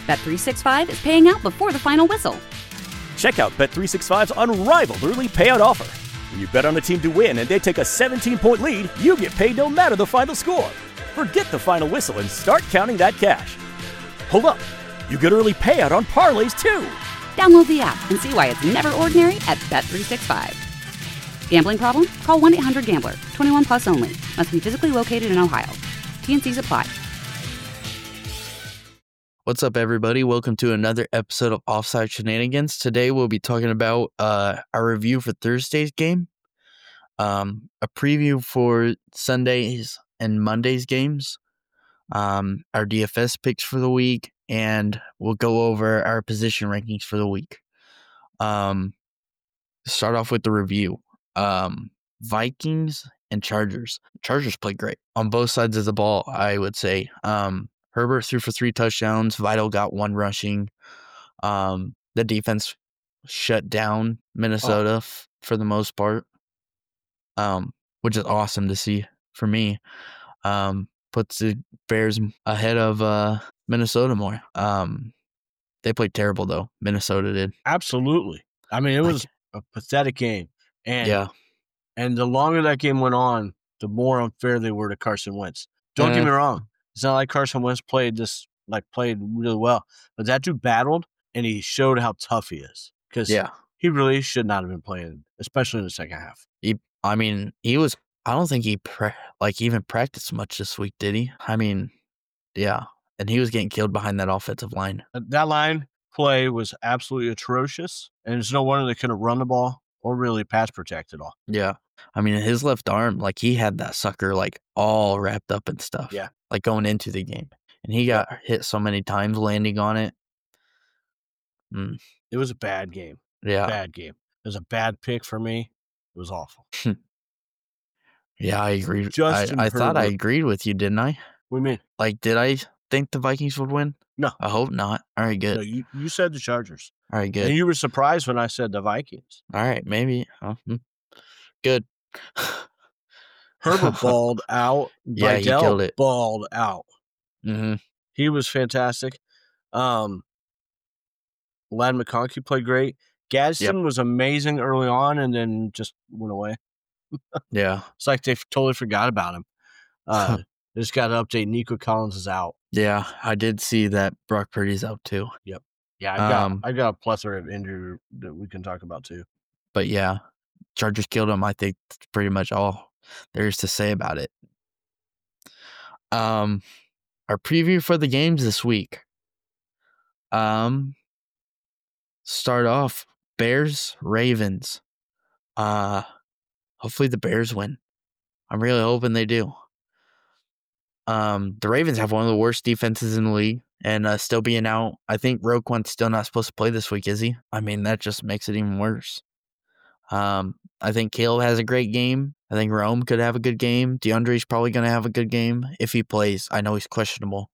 Bet365 is paying out before the final whistle. Check out Bet365's unrivaled early payout offer. When you bet on a team to win and they take a 17-point lead, you get paid no matter the final score. Forget the final whistle and start counting that cash. Hold up. You get early payout on parlays, too. Download the app and see why it's never ordinary at Bet365. Gambling problem? Call 1-800-GAMBLER. 21 plus only. Must be physically located in Ohio. T&Cs apply. What's up, everybody? Welcome to another episode of Offside Shenanigans. Today we'll be talking about our review for Thursday's game, a preview for Sunday's and Monday's games, our DFS picks for the week, and we'll go over our position rankings for the week. Start off with the review. Vikings and Chargers. Chargers played great on both sides of the ball, I would say. Herbert threw for 3 touchdowns. Vital got 1 rushing. The defense shut down Minnesota for the most part, which is awesome to see for me. Puts the Bears ahead of Minnesota more. They played terrible, though. Minnesota did. Absolutely. I mean, it was a pathetic game. And the longer that game went on, the more unfair they were to Carson Wentz. Don't get me wrong. It's not like Carson Wentz played really well. But that dude battled, and he showed how tough he is. Because he really should not have been playing, especially in the second half. I don't think he even practiced much this week, did he? I mean, yeah. And he was getting killed behind that offensive line. That line play was absolutely atrocious. And it's no wonder they couldn't run the ball or really pass protect at all. Yeah. I mean, his left arm, he had that sucker, all wrapped up and stuff. Yeah. Going into the game. And he got hit so many times landing on it. It was a bad game. Yeah. Bad game. It was a bad pick for me. It was awful. Yeah, I agree. I thought I agreed with you, didn't I? What do you mean? Did I think the Vikings would win? No. I hope not. All right, good. No, you said the Chargers. All right, good. And you were surprised when I said the Vikings. All right, maybe. Good. Herbert balled out. Yeah, he killed it. Balled out. Mm-hmm. He was fantastic. Ladd McConkey played great. Gadsden was amazing early on and then just went away. Yeah. It's like they totally forgot about him. They just got to update. Nico Collins is out. Yeah, I did see that Brock Purdy's out too. Yep. Yeah, I got a plethora of injury that we can talk about too. But yeah, Chargers killed him. I think that's pretty much all there is to say about it. Our preview for the games this week. Start off Bears, Ravens. Hopefully the Bears win. I'm really hoping they do. The Ravens have one of the worst defenses in the league, and still being out. I think Roquan's still not supposed to play this week, is he? I mean, that just makes it even worse. I think Caleb has a great game. I think Rome could have a good game. DeAndre's probably going to have a good game if he plays. I know he's questionable.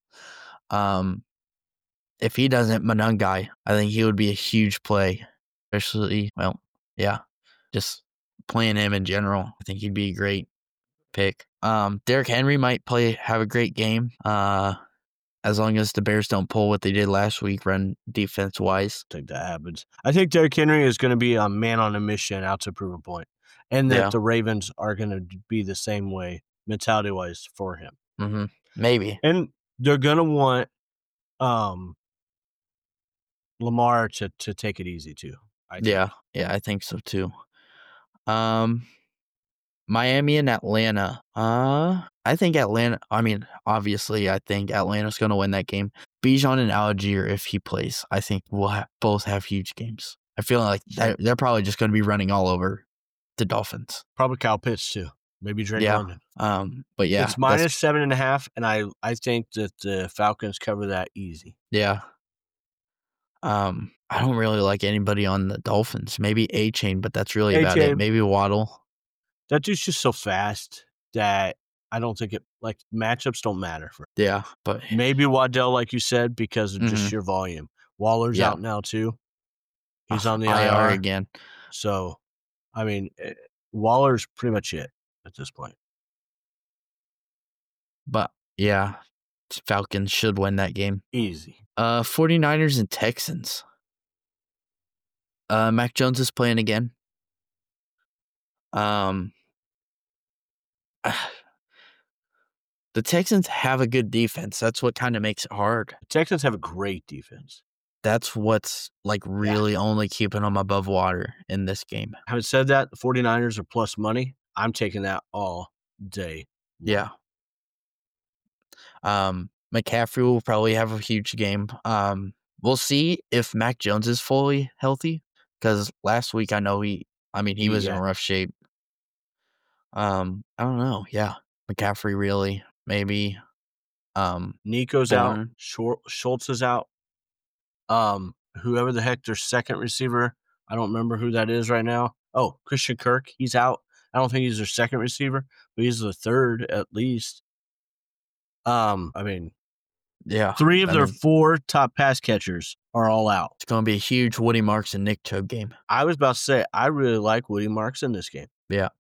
If he doesn't, Monangai, I think he would be a huge play. Especially, just playing him in general. I think he'd be a great pick. Derrick Henry might have a great game. As long as the Bears don't pull what they did last week, run defense-wise. I think that happens. I think Derrick Henry is going to be a man on a mission out to prove a point. And that the Ravens are going to be the same way, mentality-wise, for him. Mm-hmm. Maybe. And they're going to want Lamar to take it easy, too. Yeah, I think so, too. Miami and Atlanta. I think Atlanta, obviously, I think Atlanta's going to win that game. Bijan and Algier, if he plays, I think we'll both have huge games. I feel like they're probably just going to be running all over the Dolphins. Probably Kyle Pitts, too. Maybe Drake London. But yeah. It's -7.5, and I think that the Falcons cover that easy. Yeah. I don't really like anybody on the Dolphins. Maybe A-Chain, but that's really about it. Maybe Waddle. That dude's just so fast that I don't think matchups don't matter for him. Yeah, but maybe Waddell, like you said, because of just sheer volume. Waller's out now too. He's on the IR again. So, Waller's pretty much it at this point. But yeah, Falcons should win that game. Easy. 49ers and Texans. Mac Jones is playing again. The Texans have a good defense. That's what kind of makes it hard. The Texans have a great defense. That's what's like really only keeping them above water in this game. Having said that, the 49ers are plus money. I'm taking that all day. Yeah. McCaffrey will probably have a huge game. We'll see if Mac Jones is fully healthy, because last week I know he was in rough shape. I don't know. Yeah. McCaffrey really, maybe. Nico's out. Schultz is out. Whoever the heck their second receiver, I don't remember who that is right now. Oh, Christian Kirk, he's out. I don't think he's their second receiver, but he's the third at least. Yeah. 3 of their 4 top pass catchers are all out. It's going to be a huge Woody Marks and Nick Chubb game. I was about to say, I really like Woody Marks in this game. Yeah.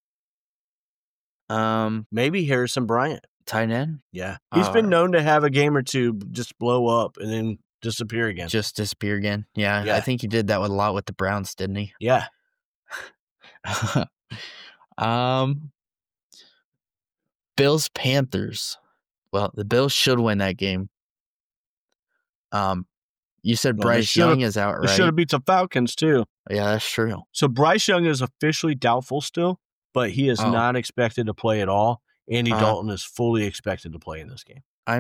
Maybe Harrison Bryant. Tight end? Yeah. He's been known to have a game or two just blow up and then disappear again. Just disappear again. Yeah. I think he did that a lot with the Browns, didn't he? Yeah. Bills Panthers. Well, the Bills should win that game. You said Bryce Young is out, right? They should have beat the Falcons too. Yeah, that's true. So Bryce Young is officially doubtful still, but he is not expected to play at all. Andy Dalton is fully expected to play in this game. I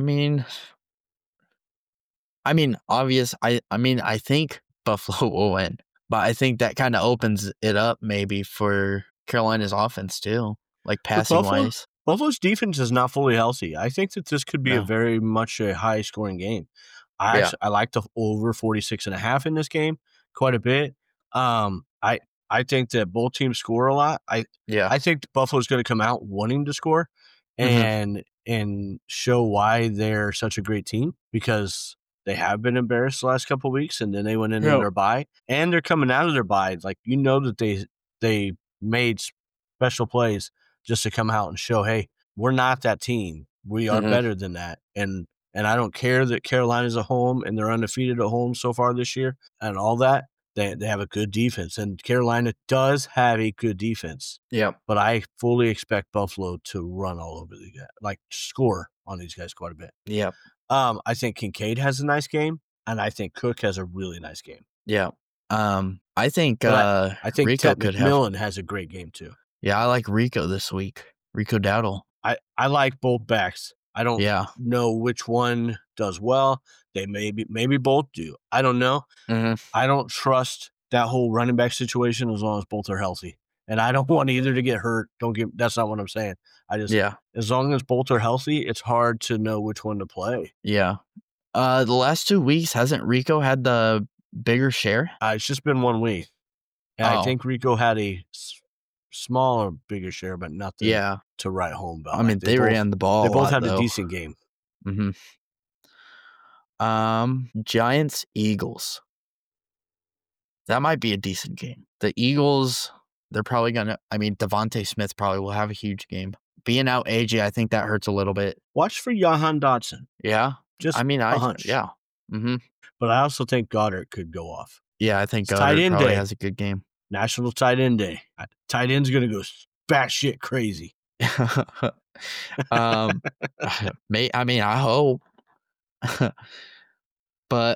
think Buffalo will win, but I think that kind of opens it up maybe for Carolina's offense too, like passing wise. Buffalo's defense is not fully healthy. I think that this could be a very much a high scoring game. I like the over 46.5 in this game quite a bit. I think that both teams score a lot. I think Buffalo's going to come out wanting to score and show why they're such a great team, because they have been embarrassed the last couple of weeks, and then they went into their bye, and they're coming out of their bye. Like, that they made special plays just to come out and show, hey, we're not that team. We are better than that. And I don't care that Carolina's at home and they're undefeated at home so far this year and all that. They have a good defense, and Carolina does have a good defense. Yeah. But I fully expect Buffalo to run all over the guys, like score on these guys quite a bit. Yeah. I think Kincaid has a nice game, and I think Cook has a really nice game. Yeah. I think I think Rico McMillan has a great game too. Yeah, I like Rico this week. Rico Dowdle. I like both backs. I don't know which one does well. They maybe both do. I don't know. I don't trust that whole running back situation as long as both are healthy. And I don't want either to get hurt. That's not what I'm saying. As long as both are healthy, it's hard to know which one to play. Yeah. The last 2 weeks, hasn't Rico had the bigger share? It's just been 1 week. And I think Rico had a smaller, bigger share, but nothing to write home about. I mean, they ran the ball. They both had a decent game. Giants, Eagles. That might be a decent game. The Eagles, they're probably going to, Devontae Smith probably will have a huge game. Being out AJ, I think that hurts a little bit. Watch for Jahan Dotson. Yeah. Just a hunch. Yeah. But I also think Goddard could go off. Yeah, I think Goddard probably has a good game. National Tight End Day. Tight end's going to go batshit crazy. I hope. But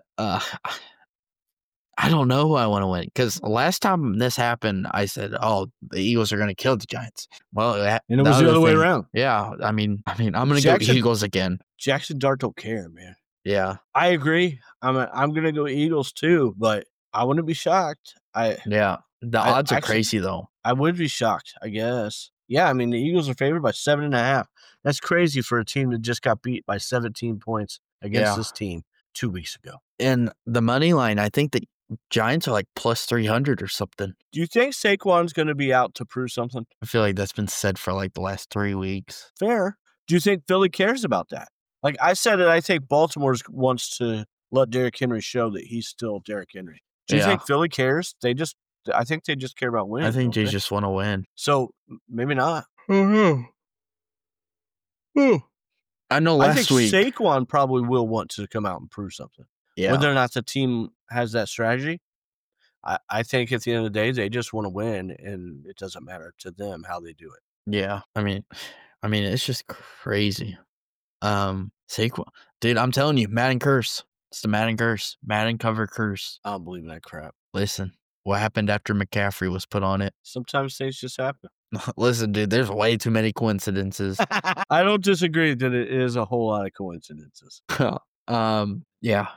I don't know who I want to win, because last time this happened, I said, "Oh, the Eagles are going to kill the Giants." Well, and it was the other way around. Yeah, I'm going to go Eagles again. Jackson Dart don't care, man. Yeah, I agree. I'm going to go Eagles too, but I wouldn't be shocked. The odds are crazy though. I would be shocked, I guess. Yeah, the Eagles are favored by 7.5. That's crazy for a team that just got beat by 17 points against this team 2 weeks ago. And the money line, I think the Giants are like plus 300 or something. Do you think Saquon's going to be out to prove something? I feel like that's been said for like the last 3 weeks. Fair. Do you think Philly cares about that? Like I said it, I think Baltimore wants to let Derrick Henry show that he's still Derrick Henry. Do you think Philly cares? I think they just care about winning. I think they just want to win. So maybe not. I know last week. Saquon probably will want to come out and prove something. Yeah. Whether or not the team has that strategy, I think at the end of the day, they just want to win, and it doesn't matter to them how they do it. Yeah. I mean, it's just crazy. Saquon. Dude, I'm telling you, Madden curse. It's the Madden curse. Madden cover curse. I don't believe in that crap. Listen, what happened after McCaffrey was put on it? Sometimes things just happen. Listen, dude, there's way too many coincidences. I don't disagree that it is a whole lot of coincidences. Yeah.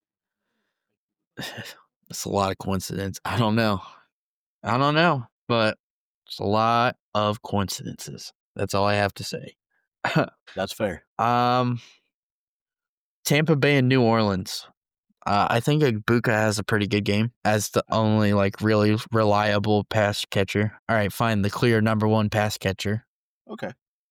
It's a lot of coincidence. I don't know, but it's a lot of coincidences. That's all I have to say. That's fair. Tampa Bay and New Orleans. I think Ibuka has a pretty good game as the only really reliable pass catcher. All right, fine, the clear number one pass catcher. Okay.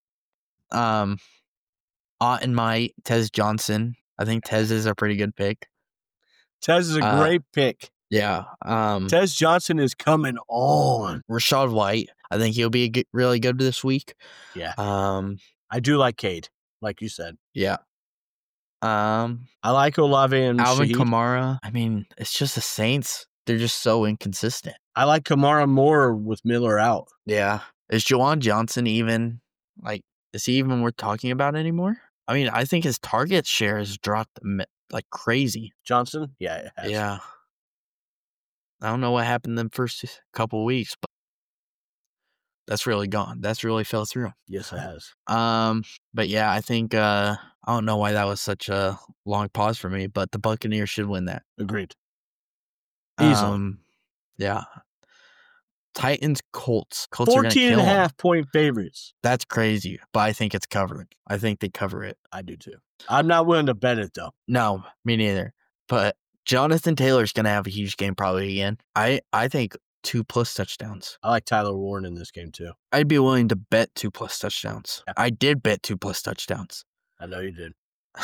Ottenmite, Tez Johnson. I think Tez is a pretty good pick. Tez is a great pick. Yeah. Tez Johnson is coming on. Rachaad White. I think he'll be really good this week. Yeah. I do like Cade, like you said. Yeah. I like Olave and Alvin Shaheed. Kamara. I mean, it's just the Saints. They're just so inconsistent. I like Kamara more with Miller out. Yeah. Is Juwan Johnson even, is he even worth talking about anymore? I mean, I think his target share has dropped like crazy. Johnson? Yeah, it has. Yeah. I don't know what happened in the first couple of weeks, but that's really gone. That's really fell through. Yes, it has. But yeah, I think I don't know why that was such a long pause for me, but the Buccaneers should win that. Agreed. Easily. Yeah. Titans, Colts. 14.5 point favorites. That's crazy, but I think it's covered. I think they cover it. I do too. I'm not willing to bet it though. No, me neither. But Jonathan Taylor's gonna have a huge game probably again. I think 2+ touchdowns. I like Tyler Warren in this game too. I'd be willing to bet 2+ touchdowns. Yeah. I did bet 2+ touchdowns. I know you did.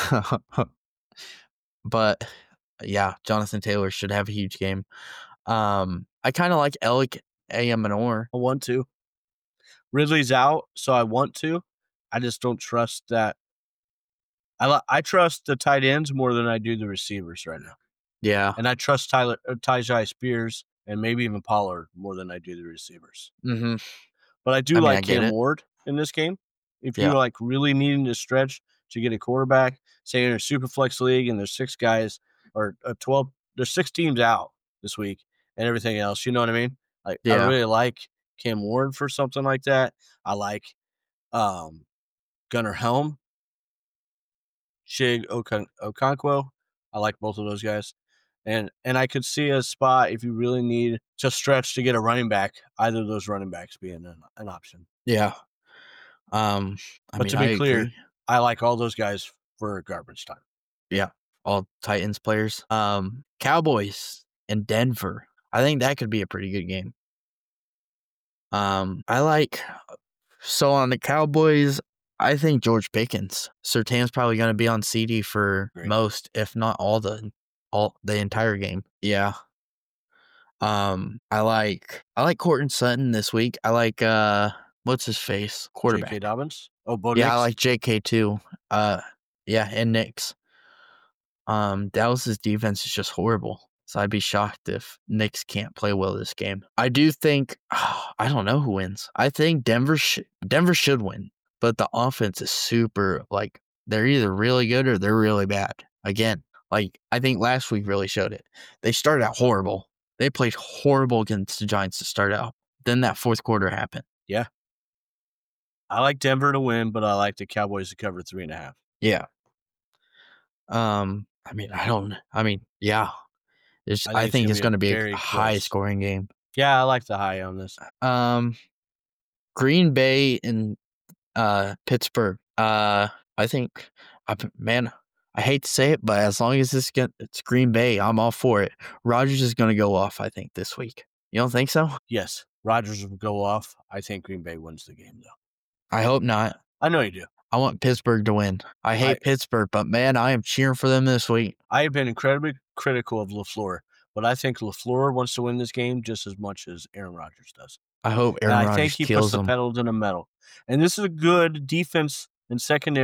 But yeah, Jonathan Taylor should have a huge game. I kind of like Alec Ayamanor. I want to. Ridley's out, so I want to. I just don't trust that. I trust the tight ends more than I do the receivers right now. Yeah. And I trust Tyjae Spears and maybe even Pollard more than I do the receivers. Mm-hmm. But I do like Cam Ward in this game. If you're really needing to stretch to get a quarterback, say in a super flex league and there's 6 guys or 12, there's 6 teams out this week and everything else. You know what I mean? I really like Cam Ward for something like that. I like Gunnar Helm, Shig Okonkwo. I like both of those guys. And I could see a spot if you really need to stretch to get a running back, either of those running backs being an option. Yeah. But to be clear, I like all those guys for garbage time. Yeah. All Titans players. Cowboys in Denver. I think that could be a pretty good game. On the Cowboys, I think George Pickens. Surtain's probably going to be on CD for most, if not all the entire game. Yeah. I like Courtland Sutton this week. I like what's his face? Quarterback. J.K. Dobbins? Oh, Bo Yeah, Nix? I like J.K. too. And Nix. Dallas's defense is just horrible. So I'd be shocked if Knicks can't play well this game. I do think I don't know who wins. I think Denver should win, but the offense is super they're either really good or they're really bad. Again, I think last week really showed it. They started out horrible. They played horrible against the Giants to start out. Then that fourth quarter happened. Yeah. I like Denver to win, but I like the Cowboys to cover 3.5. Yeah. Yeah. I think it's going to be a high-scoring game. Yeah, I like the high on this. Green Bay and Pittsburgh. I think, man, I hate to say it, but as long as it's Green Bay, I'm all for it. Rodgers is going to go off, I think, this week. You don't think so? Yes, Rodgers will go off. I think Green Bay wins the game, though. I hope not. I know you do. I want Pittsburgh to win. I hate Pittsburgh, but man, I am cheering for them this week. I have been incredibly critical of LaFleur, but I think LaFleur wants to win this game just as much as Aaron Rodgers does. I hope Aaron Rodgers kills him. I think he puts the pedal to the metal. And this is a good defense and secondary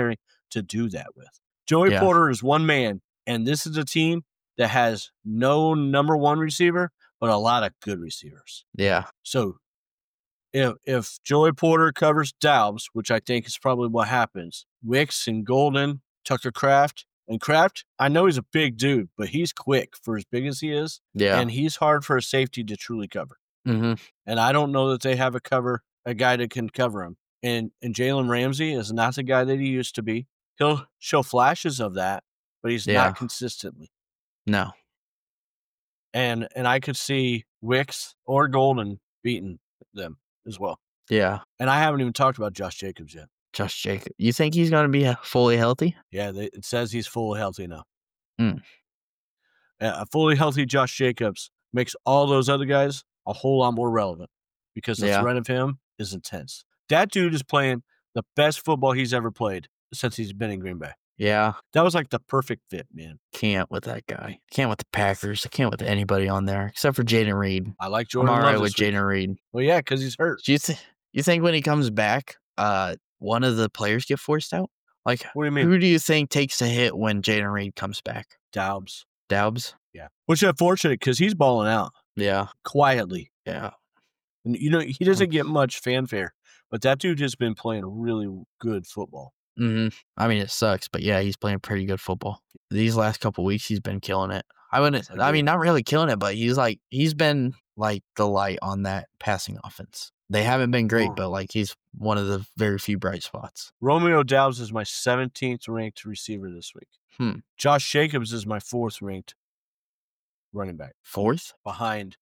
to do that with. Joey Porter is one man, and this is a team that has no number one receiver, but a lot of good receivers. Yeah. So if Joey Porter covers Daubs, which I think is probably what happens, Wicks and Golden, Tucker Kraft, and Kraft, I know he's a big dude, but he's quick for as big as he is. Yeah. And he's hard for a safety to truly cover. Mm-hmm. And I don't know that they have a guy that can cover him. And Jalen Ramsey is not the guy that he used to be. He'll show flashes of that, but he's not consistently. No. And I could see Wicks or Golden beating them as well. Yeah. And I haven't even talked about Josh Jacobs yet. Josh Jacobs. You think he's going to be fully healthy? Yeah, it says he's fully healthy now. Mm. A fully healthy Josh Jacobs makes all those other guys a whole lot more relevant because the threat of him is intense. That dude is playing the best football he's ever played since he's been in Green Bay. Yeah. That was like the perfect fit, man. Can't with that guy. Can't with the Packers. I can't with anybody on there except for Jaden Reed. I like Jordan I'm all Love right with Jaden Reed. Well, yeah, because he's hurt. Do you think when he comes back, one of the players get forced out? Like, what do you mean? Who do you think takes a hit when Jaden Reed comes back? Daubs. Yeah. Which is unfortunate because he's balling out. Yeah. Quietly. Yeah. And, he doesn't get much fanfare, but that dude has been playing really good football. Mm-hmm. I mean, it sucks, but yeah, he's playing pretty good football. These last couple weeks, he's been killing it. Not really killing it, but he's been like the light on that passing offense. They haven't been great, but like he's one of the very few bright spots. Romeo Doubs is my 17th ranked receiver this week. Josh Jacobs is my 4th ranked running back. 4th? Behind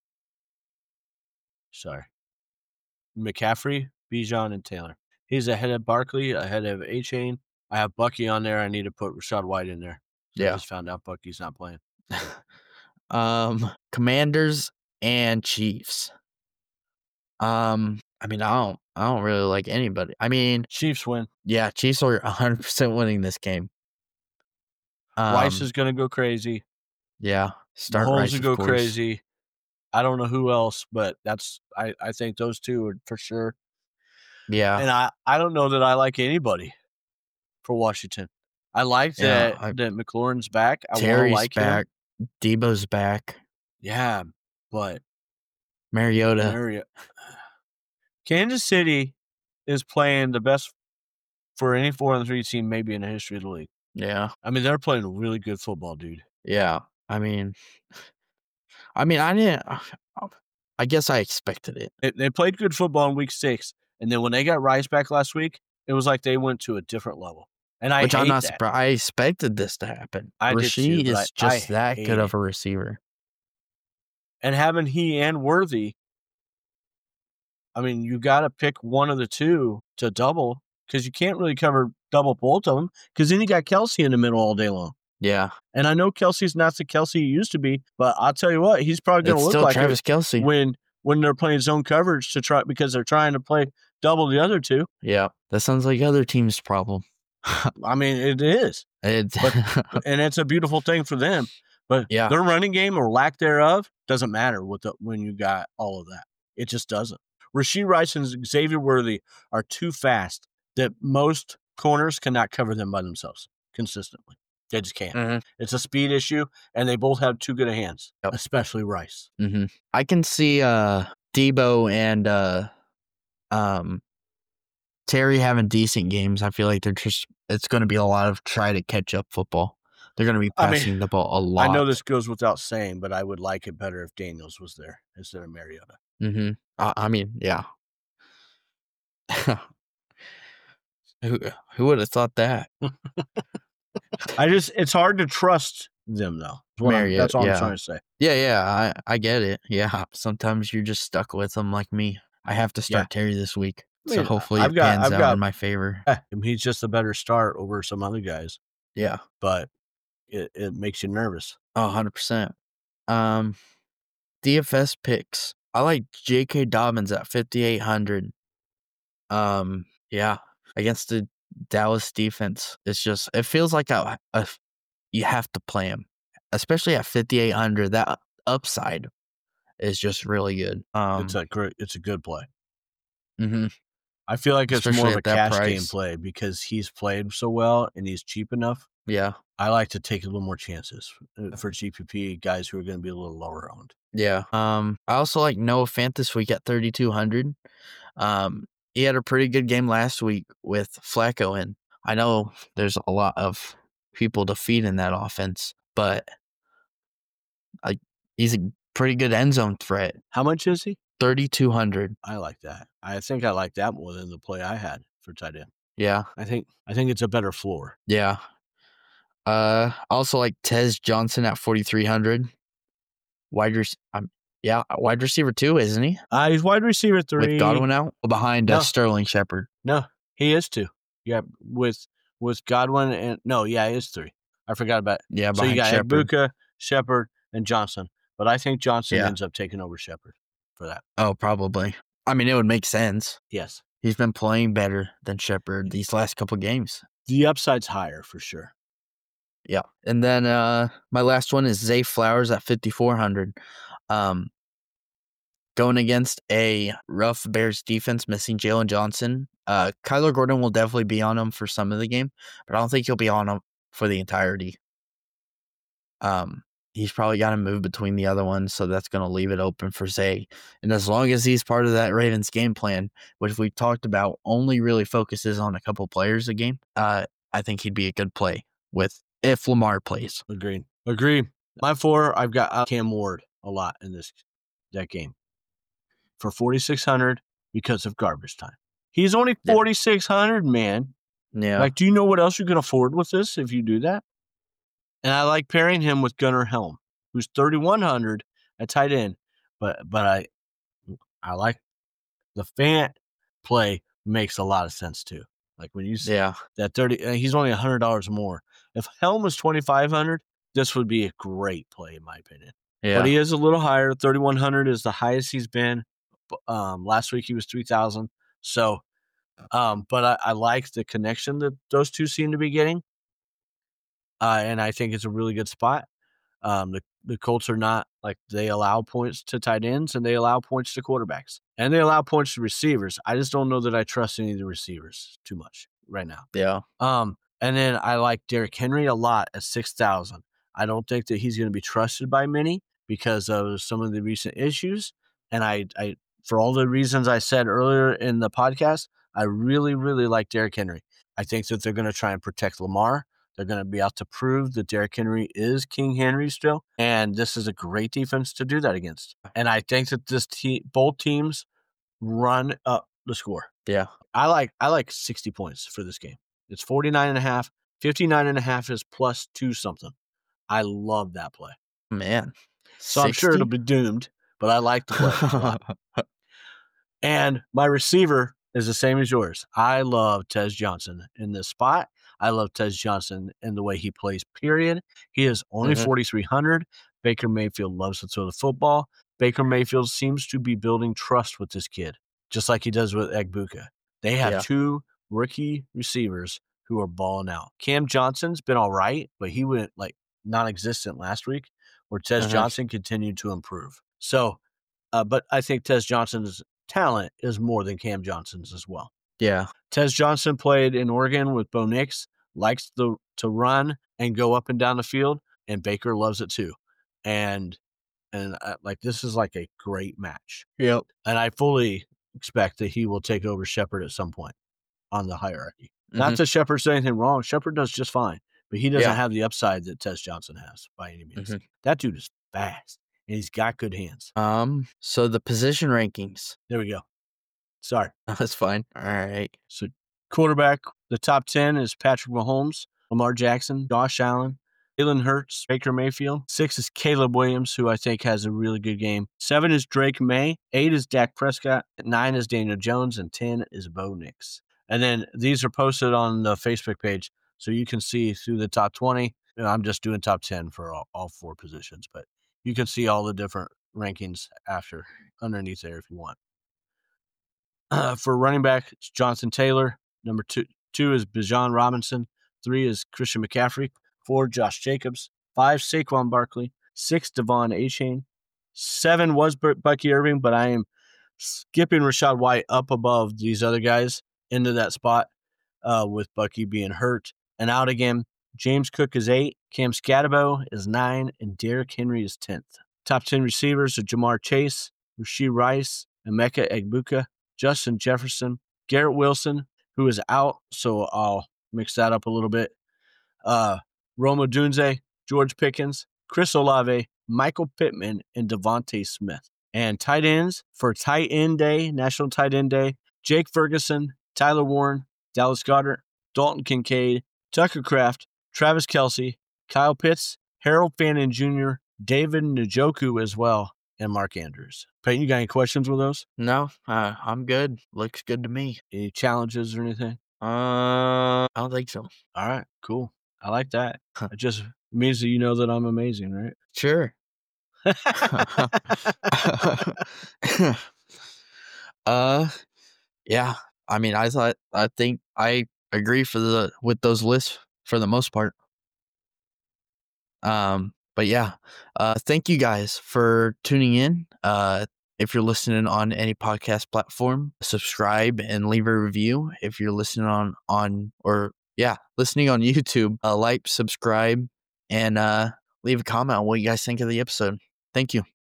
McCaffrey, Bijan, and Taylor. He's ahead of Barkley, ahead of A-Chain. I have Bucky on there. I need to put Rachaad White in there. I just found out Bucky's not playing. Commanders and Chiefs. I don't really like anybody. I mean, Chiefs win. Yeah, Chiefs are 100% winning this game. Rice is going to go crazy. Yeah, Mahomes will go crazy. I don't know who else, but I think those two are for sure. Yeah. And I don't know that I like anybody for Washington. I like that McLaurin's back. Terry's back. Him. Debo's back. Yeah, but Mariota. Kansas City is playing the best for any 4-3 team maybe in the history of the league. Yeah. I mean, they're playing really good football, dude. Yeah. I guess I expected it. They played good football in week 6, and then when they got Rice back last week, it was like they went to a different level. And I'm not surprised. I expected this to happen. Rashid is just that good of a receiver. And having he and Worthy, I mean, you got to pick one of the two to double because you can't really cover double both of them because then you got Kelsey in the middle all day long. Yeah. And I know Kelsey's not the Kelsey he used to be, but I'll tell you what, he's probably going to look like Travis Kelsey when they're playing zone coverage because they're trying to play double the other two. Yeah. That sounds like other teams' problem. I mean, it is. And it's a beautiful thing for them. But their running game or lack thereof doesn't matter when you got all of that. It just doesn't. Rashee Rice and Xavier Worthy are too fast that most corners cannot cover them by themselves consistently. They just can't. Mm-hmm. It's a speed issue, and they both have too good of hands, especially Rice. Mm-hmm. I can see Debo and Terry having decent games. I feel like it's going to be a lot of try to catch up football. They're going to be passing the ball a lot. I know this goes without saying, but I would like it better if Daniels was there instead of Mariota. Mm-hmm. Yeah. Who would have thought that? It's hard to trust them though. That's all I'm trying to say. Yeah, I get it. Yeah, sometimes you're just stuck with them like me. I have to start Terry this week. So hopefully it pans out in my favor. He's just a better start over some other guys. Yeah. But it makes you nervous. Oh, 100%. DFS picks. I like J.K. Dobbins at 5,800. Yeah. Against the Dallas defense. It feels like you have to play him. Especially at 5,800. That upside is just really good. It's a good play. Mm-hmm. I feel like it's Especially more of a at that cash price. game play because he's played so well and he's cheap enough. Yeah. I like to take a little more chances for GPP guys who are going to be a little lower owned. Yeah. I also like Noah Fant this week at 3,200. He had a pretty good game last week with Flacco in. I know there's a lot of people to feed in that offense, but he's a pretty good end zone threat. How much is he? 3,200. I like that. I think I like that more than the play I had for tight end. Yeah. I think it's a better floor. Yeah. Also like Tez Johnson at 4,300. Wide receiver 2, isn't he? He's wide receiver 3 with Godwin out behind Sterling Shepard. No, he is 2. Yeah, with Godwin and he is 3. I forgot about it. Yeah, so you got Shepard. Ibuka, Shepard, and Johnson. But I think Johnson ends up taking over Shepard for that. Oh, probably. I mean, it would make sense. Yes. He's been playing better than Shepard these last couple games. The upside's higher for sure. Yeah. And then my last one is Zay Flowers at 5,400. Going against a rough Bears defense, missing Jalen Johnson. Kyler Gordon will definitely be on him for some of the game, but I don't think he'll be on him for the entirety. He's probably got to move between the other ones, so that's going to leave it open for Zay. And as long as he's part of that Ravens game plan, which we talked about only really focuses on a couple players a game, I think he'd be a good play if Lamar plays. Agreed. My 4, I've got Cam Ward a lot in that game for 4,600 because of garbage time. He's only 4,600, man. Yeah. Like, do you know what else you can afford with this if you do that? And I like pairing him with Gunnar Helm, who's 3,100 at tight end. But I like the Fant play makes a lot of sense too. Like when you see that 30, he's only $100 more. If Helm was 2,500, this would be a great play in my opinion. Yeah. But he is a little higher. 3,100 is the highest he's been. Last week he was 3,000. So, but I like the connection that those two seem to be getting. And I think it's a really good spot. The Colts are not like they allow points to tight ends and they allow points to quarterbacks and they allow points to receivers. I just don't know that I trust any of the receivers too much right now. Yeah. And then I like Derrick Henry a lot at 6,000. I don't think that he's going to be trusted by many because of some of the recent issues. And I for all the reasons I said earlier in the podcast, I really, really like Derrick Henry. I think that they're going to try and protect Lamar. They're going to be out to prove that Derrick Henry is King Henry still. And this is a great defense to do that against. And I think that both teams run up the score. Yeah. I like 60 points for this game. It's 49.5. 59.5 is plus 2 something. I love that play. Man. So 60? I'm sure it'll be doomed, but I like the play a lot. And my receiver is the same as yours. I love Tez Johnson in this spot. I love Tez Johnson in the way he plays, period. He is only 4,300. Baker Mayfield loves to throw the football. Baker Mayfield seems to be building trust with this kid, just like he does with Egbuka. They have 2 rookie receivers who are balling out. Cam Johnson's been all right, but he went like non-existent last week, where Tez Johnson continued to improve. So, but I think Tez Johnson's talent is more than Cam Johnson's as well. Yeah. Tez Johnson played in Oregon with Bo Nix, likes to run and go up and down the field, and Baker loves it too. And like this is like a great match. Yep. And I fully expect that he will take over Shepard at some point on the hierarchy. Not that Shepard said anything wrong. Shepard does just fine, but he doesn't have the upside that Tez Johnson has by any means. That dude is fast, and he's got good hands. So the position rankings. There we go. Sorry. That's fine. All right. So quarterback, the top 10 is Patrick Mahomes, Lamar Jackson, Josh Allen, Jalen Hurts, Baker Mayfield. 6 is Caleb Williams, who I think has a really good game. 7 is Drake May. 8 is Dak Prescott. 9 is Daniel Jones. And 10 is Bo Nix. And then these are posted on the Facebook page, so you can see through the top 20. I'm just doing top 10 for all 4 positions, but you can see all the different rankings underneath there if you want. For running back, it's Jonathan Taylor. Number 2 is Bijan Robinson. 3 is Christian McCaffrey. 4, Josh Jacobs. 5, Saquon Barkley. 6, Devon Achane. 7 was Bucky Irving, but I am skipping Rachaad White up above these other guys into that spot with Bucky being hurt and out again. James Cook is 8, Cam Scatterbo is 9, and Derrick Henry is 10th. Top 10 receivers are Jamar Chase, Rashee Rice, Emeka Egbuka, Justin Jefferson, Garrett Wilson, who is out, so I'll mix that up a little bit. Rome Odunze, George Pickens, Chris Olave, Michael Pittman, and Devontae Smith. And tight ends for Tight End Day, National Tight End Day, Jake Ferguson, Tyler Warren, Dallas Goedert, Dalton Kincaid, Tucker Kraft, Travis Kelce, Kyle Pitts, Harold Fannin Jr., David Njoku as well, and Mark Andrews. Peyton, you got any questions with those? No, I'm good. Looks good to me. Any challenges or anything? I don't think so. All right, cool. I like that. It just means that you know that I'm amazing, right? Sure. Yeah. I mean, I think I agree with those lists for the most part. But yeah, thank you guys for tuning in. If you're listening on any podcast platform, subscribe and leave a review. If you're listening listening on YouTube, like, subscribe, and leave a comment on what you guys think of the episode. Thank you.